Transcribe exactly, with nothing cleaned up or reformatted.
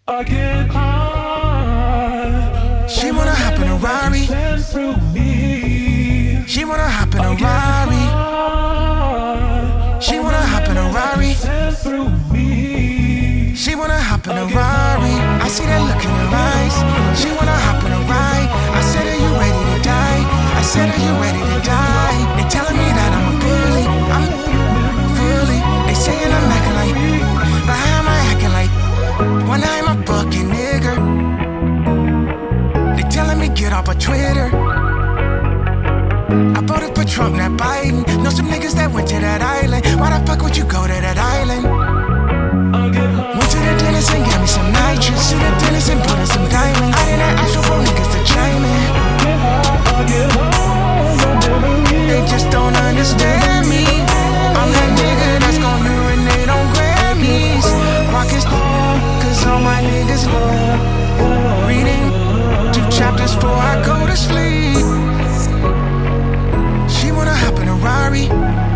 I get high. She wanna hop in a Rari. She wanna hop in a Rari. She wanna hop in a Rari. She wanna hop in a Rari. I see that look in her eyes. She wanna hop in a ride. I said, are you ready to die? I said, are you ready to die? They telling me that I'm a bully. I'm fully. They saying I'm acting like, but how am I acting like? When I'm a fucking nigga. They telling me get off of Twitter. I voted for Trump, not Biden. Know some niggas that went to that island. Why the fuck would you go to that island? Went to the dentist and gave me some nitrous. To the dentist and put in some diamonds. I didn't ask for niggas to chime in. They just don't understand me. I'm that nigga that's gon' urinate on Grammys. Rockets, cause all my niggas reading two chapters before I go to sleep. She wanna hop in a Rari.